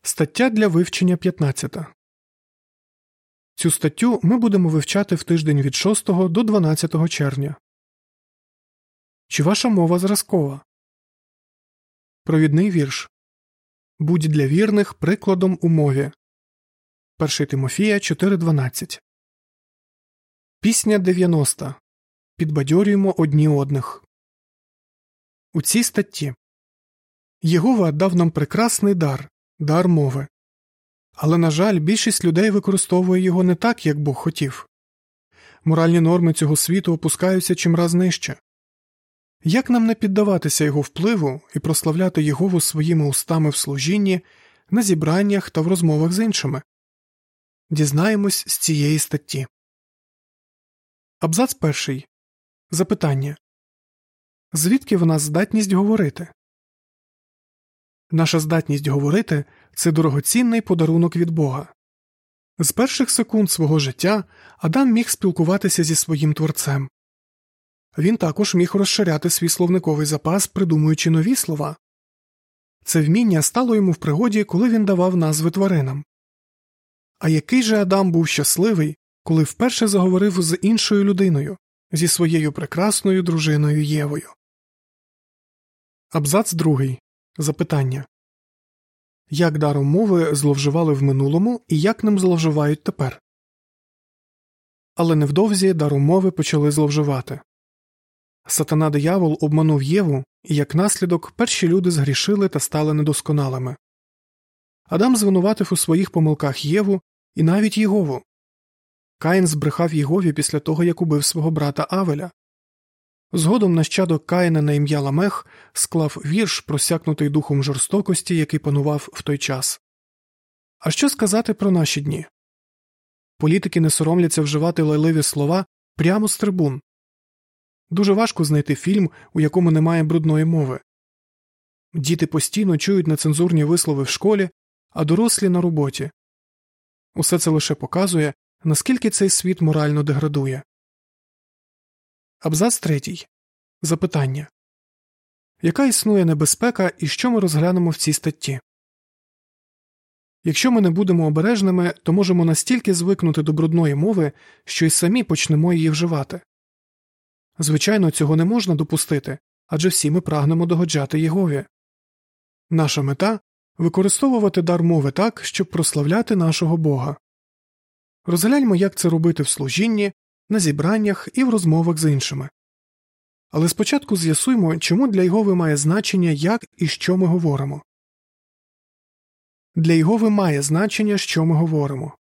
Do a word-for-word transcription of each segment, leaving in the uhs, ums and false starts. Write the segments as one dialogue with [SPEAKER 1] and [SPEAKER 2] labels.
[SPEAKER 1] Стаття для вивчення п'ятнадцята. Цю статтю ми будемо вивчати в тиждень від шостого до дванадцятого червня. Чи ваша мова зразкова? Провідний вірш. Будь для вірних прикладом у мові. перше Тимофія чотири дванадцять. Пісня дев'яноста. Підбадьорюємо одні одних. У цій статті Єгова дав нам прекрасний дар – дар мови. Але, на жаль, більшість людей використовує його не так, як Бог хотів. Моральні норми цього світу опускаються чимраз нижче. Як нам не піддаватися його впливу і прославляти Єгову своїми устами в служінні, на зібраннях та в розмовах з іншими? Дізнаємось з цієї статті. Абзац перший. Запитання. Звідки в нас здатність говорити? Наша здатність говорити – це дорогоцінний подарунок від Бога. З перших секунд свого життя Адам міг спілкуватися зі своїм Творцем. Він також міг розширяти свій словниковий запас, придумуючи нові слова. Це вміння стало йому в пригоді, коли він давав назви тваринам. А який же Адам був щасливий, коли вперше заговорив з іншою людиною, зі своєю прекрасною дружиною Євою. Абзац другий. Запитання. Як даром мови зловживали в минулому і як ним зловживають тепер? Але невдовзі даром мови почали зловживати. Сатана-диявол обманув Єву, і як наслідок перші люди згрішили та стали недосконалими. Адам звинуватив у своїх помилках Єву і навіть Єгову. Каїн збрехав Єгові після того, як убив свого брата Авеля. Згодом нащадок Каїна на ім'я Ламех склав вірш, просякнутий духом жорстокості, який панував в той час. А що сказати про наші дні? Політики не соромляться вживати лайливі слова прямо з трибун. Дуже важко знайти фільм, у якому немає брудної мови. Діти постійно чують нецензурні вислови в школі, а дорослі – на роботі. Усе це лише показує, наскільки цей світ морально деградує. Абзац третій. Запитання. Яка існує небезпека і що ми розглянемо в цій статті? Якщо ми не будемо обережними, то можемо настільки звикнути до брудної мови, що й самі почнемо її вживати. Звичайно, цього не можна допустити, адже всі ми прагнемо догоджати Єгові. Наша мета – використовувати дар мови так, щоб прославляти нашого Бога. Розгляньмо, як це робити в служінні, на зібраннях і в розмовах з іншими. Але спочатку з'ясуймо, чому для Єгови має значення, як і що ми говоримо. Для Єгови має значення, що ми говоримо.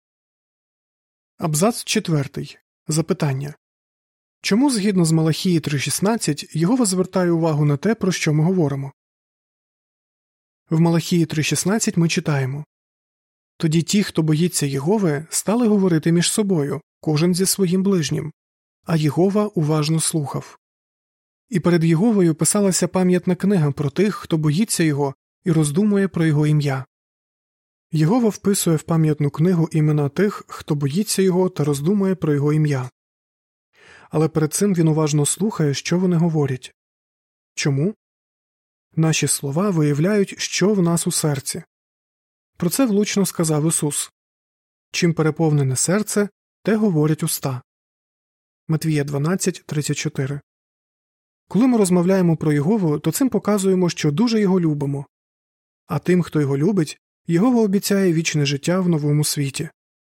[SPEAKER 1] Абзац четвертий. Запитання. Чому, згідно з Малахії три шістнадцять, Єгова звертає увагу на те, про що ми говоримо? В Малахії три шістнадцять ми читаємо: «Тоді ті, хто боїться Єгови, стали говорити між собою, кожен зі своїм ближнім, а Єгова уважно слухав». І перед Єговою писалася пам'ятна книга про тих, хто боїться Його і роздумує про Його ім'я. Єгова вписує в пам'ятну книгу імена тих, хто боїться Його та роздумує про Його ім'я. Але перед цим він уважно слухає, що вони говорять. Чому? Наші слова виявляють, що в нас у серці. Про це влучно сказав Ісус. Чим переповнене серце, те говорять уста. Матвія дванадцять тридцять чотири. Коли ми розмовляємо про Єгову, то цим показуємо, що дуже Його любимо. А тим, хто Його любить, Єгова обіцяє вічне життя в новому світі.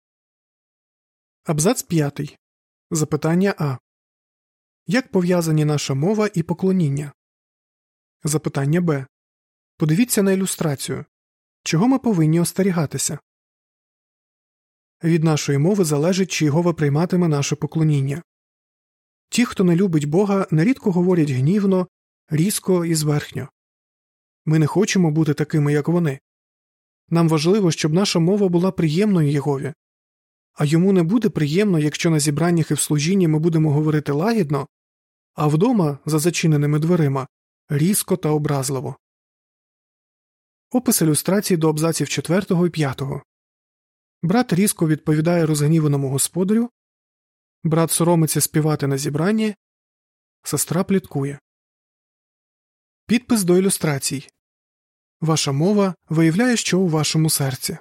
[SPEAKER 1] Абзац п'ятий. Запитання А. Як пов'язані наша мова і поклоніння? Запитання Б. Подивіться на ілюстрацію. Чого ми повинні остерігатися? Від нашої мови залежить, чи Єгова прийматиме наше поклоніння. Ті, хто не любить Бога, нерідко говорять гнівно, різко і зверхньо. Ми не хочемо бути такими, як вони. Нам важливо, щоб наша мова була приємною Єгові. А йому не буде приємно, якщо на зібраннях і в служінні ми будемо говорити лагідно, а вдома, за зачиненими дверима, різко та образливо. Опис ілюстрації до абзаців четвертого і п'ятого. Брат різко відповідає розгніваному господарю, брат соромиться співати на зібранні, сестра пліткує. Підпис до ілюстрацій. Ваша мова виявляє, що у вашому серці.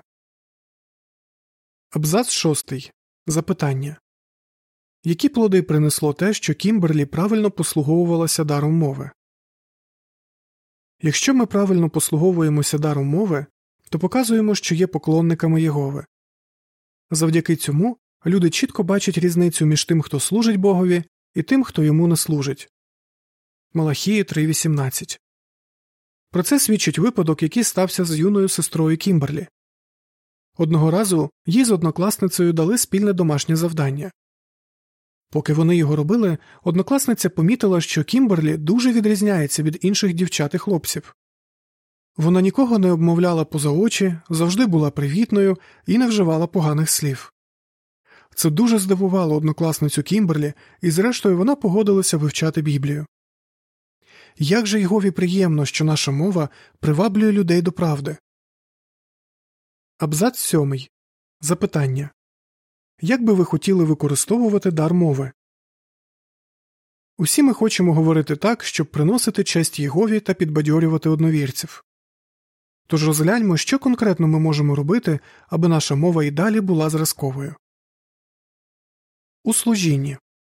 [SPEAKER 1] Абзац шостий. Запитання. Які плоди принесло те, що Кімберлі правильно послуговувалася даром мови? Якщо ми правильно послуговуємося даром мови, то показуємо, що є поклонниками Єгови. Завдяки цьому люди чітко бачать різницю між тим, хто служить Богові, і тим, хто йому не служить. Малахії три вісімнадцять. Про це свідчить випадок, який стався з юною сестрою Кімберлі. Одного разу їй з однокласницею дали спільне домашнє завдання. Поки вони його робили, однокласниця помітила, що Кімберлі дуже відрізняється від інших дівчат і хлопців. Вона нікого не обмовляла поза очі, завжди була привітною і не вживала поганих слів. Це дуже здивувало однокласницю Кімберлі, і зрештою вона погодилася вивчати Біблію. Як же Єгові приємно, що наша мова приваблює людей до правди. Абзац сьомий. Запитання. Як би ви хотіли використовувати дар мови? Усі ми хочемо говорити так, щоб приносити честь Єгові та підбадьорювати одновірців. Тож розгляньмо, що конкретно ми можемо робити, аби наша мова і далі була зразковою. У служінні.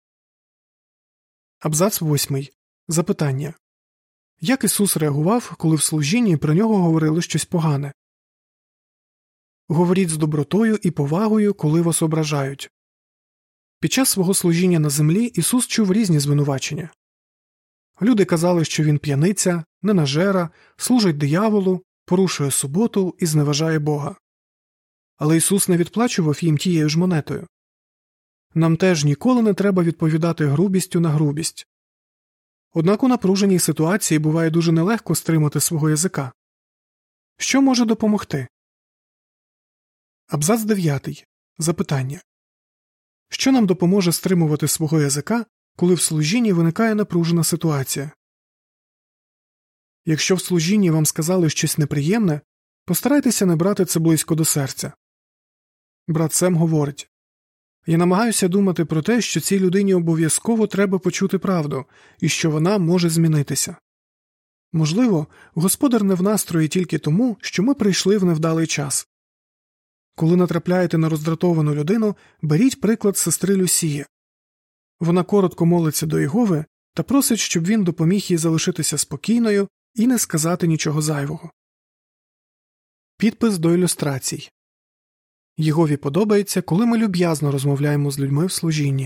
[SPEAKER 1] Абзац восьмий. Запитання. Як Ісус реагував, коли в служінні про нього говорили щось погане? Говоріть з добротою і повагою, коли вас ображають. Під час свого служіння на землі Ісус чув різні звинувачення. Люди казали, що він п'яниця, ненажера, служить дияволу, порушує суботу і зневажає Бога. Але Ісус не відплачував їм тією ж монетою. Нам теж ніколи не треба відповідати грубістю на грубість. Однак у напруженій ситуації буває дуже нелегко стримати свого язика. Що може допомогти? Абзац дев'ятий. Запитання. Що нам допоможе стримувати свого язика, коли в служінні виникає напружена ситуація? Якщо в служінні вам сказали щось неприємне, постарайтеся не брати це близько до серця. Брат Сем говорить: «Я намагаюся думати про те, що цій людині обов'язково треба почути правду, і що вона може змінитися. Можливо, Господар не в настрої тільки тому, що ми прийшли в невдалий час. Коли натрапляєте на роздратовану людину, беріть приклад сестри Люсії. Вона коротко молиться до Єгови та просить, щоб він допоміг їй залишитися спокійною і не сказати нічого зайвого». Підпис до ілюстрацій. Єгові подобається, коли ми люб'язно розмовляємо з людьми в служінні.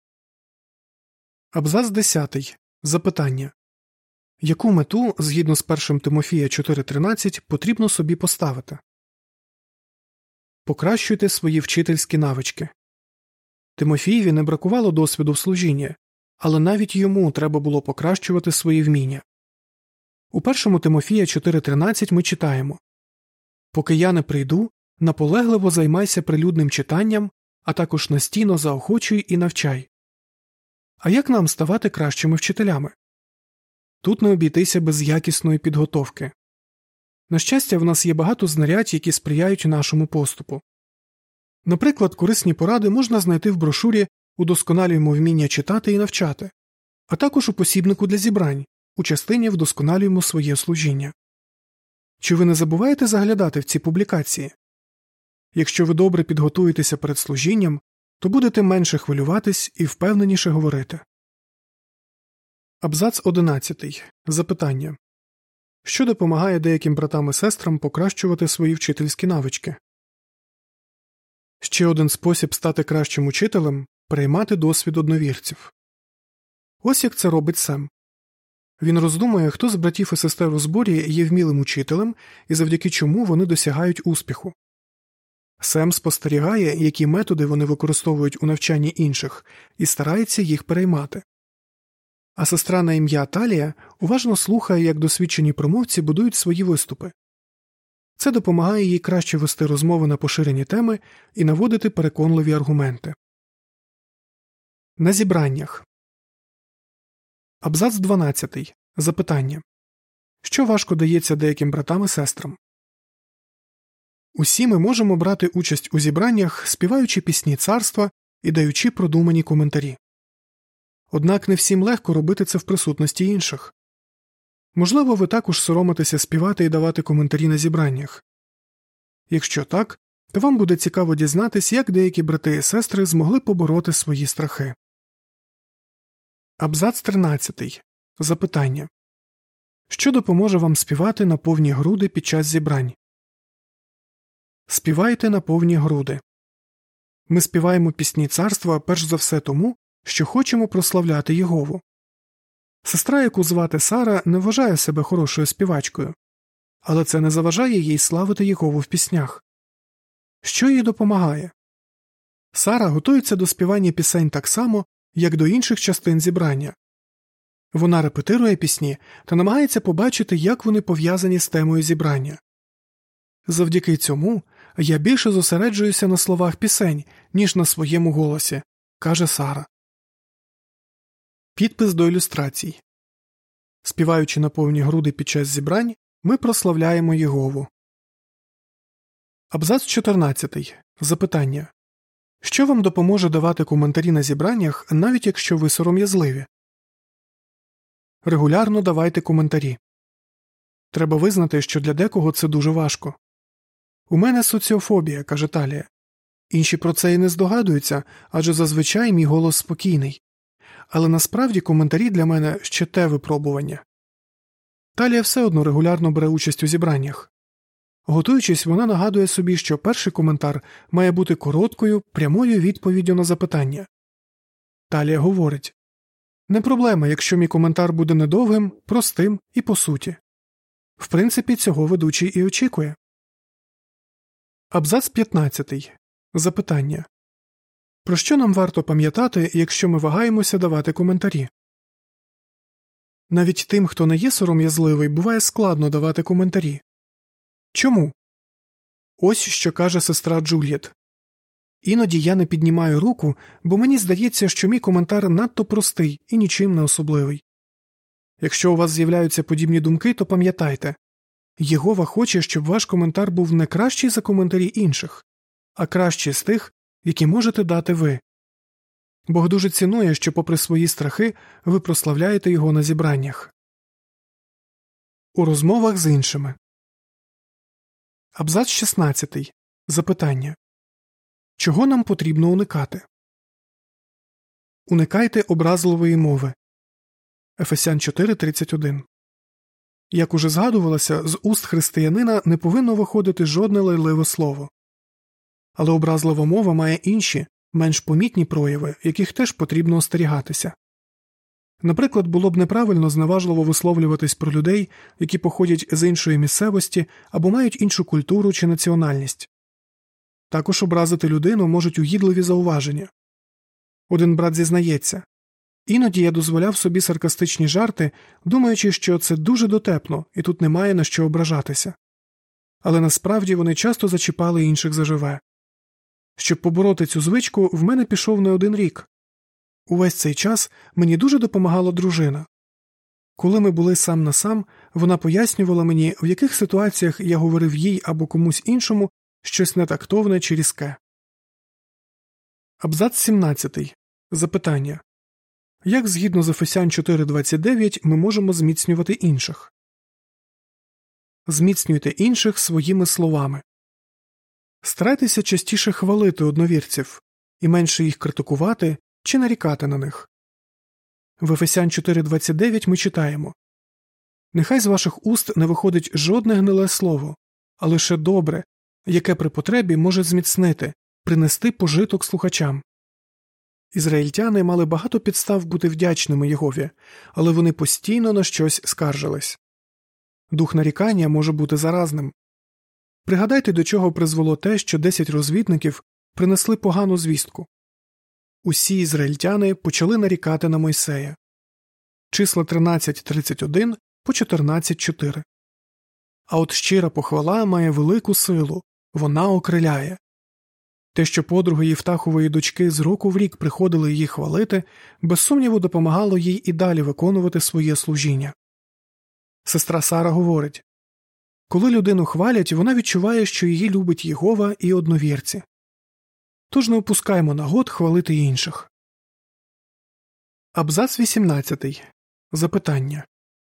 [SPEAKER 1] Абзац десятий. Запитання. Яку мету, згідно з першим Тимофія чотири тринадцять, потрібно собі поставити? Покращуйте свої вчительські навички. Тимофієві не бракувало досвіду в служінні, але навіть йому треба було покращувати свої вміння. У першому Тимофія чотири тринадцять ми читаємо: «Поки я не прийду, наполегливо займайся прилюдним читанням, а також настійно заохочуй і навчай». А як нам ставати кращими вчителями? Тут не обійтися без якісної підготовки. На щастя, в нас є багато знарядь, які сприяють нашому поступу. Наприклад, корисні поради можна знайти в брошурі «Удосконалюємо вміння читати і навчати», а також у посібнику для зібрань, у частині «Вдосконалюємо своє служіння». Чи ви не забуваєте заглядати в ці публікації? Якщо ви добре підготуєтеся перед служінням, то будете менше хвилюватись і впевненіше говорити. Абзац одинадцятий. Запитання. Що допомагає деяким братам і сестрам покращувати свої вчительські навички? Ще один спосіб стати кращим учителем – приймати досвід одновірців. Ось як це робить Сем. Він роздумує, хто з братів і сестер у зборі є вмілим учителем і завдяки чому вони досягають успіху. Сем спостерігає, які методи вони використовують у навчанні інших, і старається їх переймати. А сестра на ім'я Талія уважно слухає, як досвідчені промовці будують свої виступи. Це допомагає їй краще вести розмови на поширені теми і наводити переконливі аргументи. На зібраннях. Абзац дванадцятий. Запитання. Що важко дається деяким братам і сестрам? Усі ми можемо брати участь у зібраннях, співаючи пісні царства і даючи продумані коментарі. Однак не всім легко робити це в присутності інших. Можливо, ви також соромитеся співати і давати коментарі на зібраннях. Якщо так, то вам буде цікаво дізнатись, як деякі брати і сестри змогли побороти свої страхи. Абзац тринадцятий. Запитання. Що допоможе вам співати на повні груди під час зібрань? Співайте на повні груди. Ми співаємо пісні царства перш за все тому, що хочемо прославляти Єгову. Сестра, яку звати Сара, не вважає себе хорошою співачкою, але це не заважає їй славити Єгову в піснях. Що їй допомагає? Сара готується до співання пісень так само, як до інших частин зібрання. Вона репетирує пісні та намагається побачити, як вони пов'язані з темою зібрання. Завдяки цьому я більше зосереджуюся на словах пісень, ніж на своєму голосі, каже Сара. Підпис до ілюстрацій. Співаючи на повні груди під час зібрань, ми прославляємо Єгову. Абзац чотирнадцятий. Запитання. Що вам допоможе давати коментарі на зібраннях, навіть якщо ви сором'язливі? Регулярно давайте коментарі. Треба визнати, що для декого це дуже важко. У мене соціофобія, каже Талія. Інші про це і не здогадуються, адже зазвичай мій голос спокійний. Але насправді коментарі для мене ще те випробування. Талія все одно регулярно бере участь у зібраннях. Готуючись, вона нагадує собі, що перший коментар має бути короткою, прямою відповіддю на запитання. Талія говорить: «Не проблема, якщо мій коментар буде недовгим, простим і по суті». В принципі, цього ведучий і очікує. Абзац п'ятнадцятий. Запитання. Про що нам варто пам'ятати, якщо ми вагаємося давати коментарі? Навіть тим, хто не є сором'язливий, буває складно давати коментарі. Чому? Ось що каже сестра Джульєт. Іноді я не піднімаю руку, бо мені здається, що мій коментар надто простий і нічим не особливий. Якщо у вас з'являються подібні думки, то пам'ятайте. Єгова хоче, щоб ваш коментар був не кращий за коментарі інших, а кращий з тих, які можете дати ви. Бог дуже цінує, що попри свої страхи ви прославляєте його на зібраннях. У розмовах з іншими. Абзац шістнадцятий. Запитання. Чого нам потрібно уникати? Уникайте образливої мови. Ефесян чотири тридцять один. Як уже згадувалося, з уст християнина не повинно виходити жодне лайливе слово. Але образлива мова має інші, менш помітні прояви, яких теж потрібно остерігатися. Наприклад, було б неправильно зневажливо висловлюватись про людей, які походять з іншої місцевості або мають іншу культуру чи національність. Також образити людину можуть угідливі зауваження. Один брат зізнається: «Іноді я дозволяв собі саркастичні жарти, думаючи, що це дуже дотепно і тут немає на що ображатися. Але насправді вони часто зачіпали інших заживе. Щоб побороти цю звичку, в мене пішов не один рік. Увесь цей час мені дуже допомагала дружина. Коли ми були сам на сам, вона пояснювала мені, в яких ситуаціях я говорив їй або комусь іншому щось нетактовне чи різке». Абзац сімнадцятий. Запитання. Як згідно з Ефесян чотири двадцять дев'ять ми можемо зміцнювати інших? Зміцнюйте інших своїми словами. Старайтеся частіше хвалити одновірців і менше їх критикувати чи нарікати на них. В Ефесян чотири двадцять дев'ять ми читаємо: «Нехай з ваших уст не виходить жодне гниле слово, а лише добре, яке при потребі може зміцнити, принести пожиток слухачам». Ізраїльтяни мали багато підстав бути вдячними Єгові, але вони постійно на щось скаржились. Дух нарікання може бути заразним. Пригадайте, до чого призвело те, що десять розвідників принесли погану звістку. Усі ізраїльтяни почали нарікати на Мойсея. Числа тринадцять тридцять один по чотирнадцять чотири. А от щира похвала має велику силу, вона окриляє. Те, що подруги Єфтахової дочки з року в рік приходили її хвалити, без сумніву допомагало їй і далі виконувати своє служіння. Сестра Сара говорить: «Коли людину хвалять, вона відчуває, що її любить Єгова і одновірці. Тож не упускаймо нагод хвалити інших». Абзац вісімнадцятий. Запитання.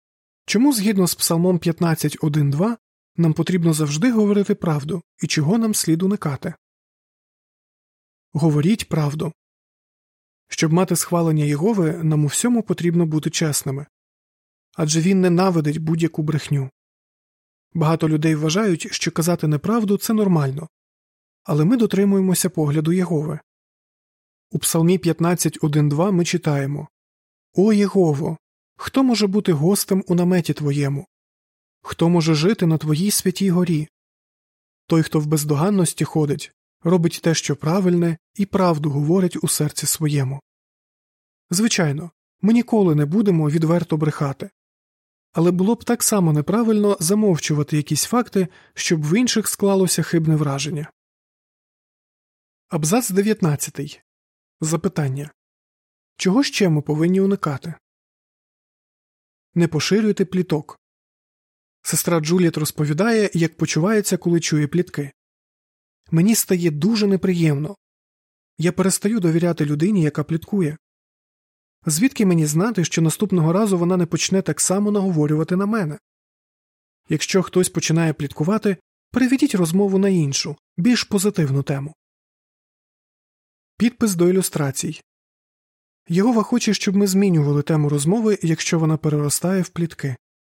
[SPEAKER 1] Чому згідно з Псалмом п'ятнадцять один два нам потрібно завжди говорити правду і чого нам слід уникати? Говоріть правду. Щоб мати схвалення Єгови, нам у всьому потрібно бути чесними. Адже він ненавидить будь-яку брехню. Багато людей вважають, що казати неправду – це нормально. Але ми дотримуємося погляду Єгови. У Псалмі п'ятнадцять один два ми читаємо: «О Єгово, хто може бути гостем у наметі Твоєму? Хто може жити на Твоїй святій горі? Той, хто в бездоганності ходить, робить те, що правильне, і правду говорить у серці своєму». Звичайно, ми ніколи не будемо відверто брехати. Але було б так само неправильно замовчувати якісь факти, щоб в інших склалося хибне враження. Абзац дев'ятнадцятий. Запитання. Чого ще ми повинні уникати? Не поширюйте пліток. Сестра Джуліет розповідає, як почувається, коли чує плітки. Мені стає дуже неприємно. Я перестаю довіряти людині, яка пліткує. Звідки мені знати, що наступного разу вона не почне так само наговорювати на мене? Якщо хтось починає пліткувати, переведіть розмову на іншу, більш позитивну тему. Підпис до ілюстрацій. Єгова хоче, щоб ми змінювали тему розмови, якщо вона переростає в плітки.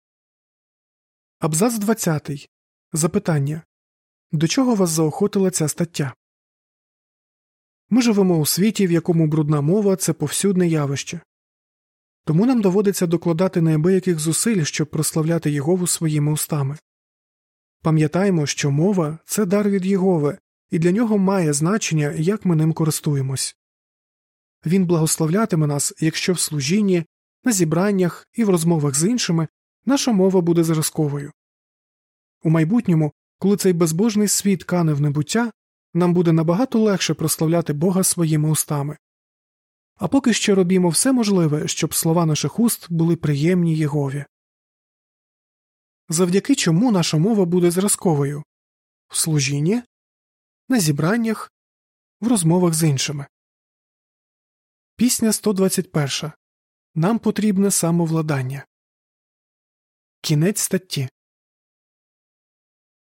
[SPEAKER 1] Абзац двадцятий. Запитання. До чого вас заохотила ця стаття? Ми живемо у світі, в якому брудна мова – це повсюдне явище. Тому нам доводиться докладати неабияких зусиль, щоб прославляти Єгову своїми устами. Пам'ятаємо, що мова – це дар від Єгови, і для нього має значення, як ми ним користуємось. Він благословлятиме нас, якщо в служінні, на зібраннях і в розмовах з іншими наша мова буде зразковою. У майбутньому, коли цей безбожний світ кане в небуття, нам буде набагато легше прославляти Бога своїми устами. А поки що робімо все можливе, щоб слова наших уст були приємні Єгові. Завдяки чому наша мова буде зразковою? В служінні, на зібраннях, в розмовах з іншими. Пісня сто двадцять перша. Нам потрібне самовладання. Кінець статті.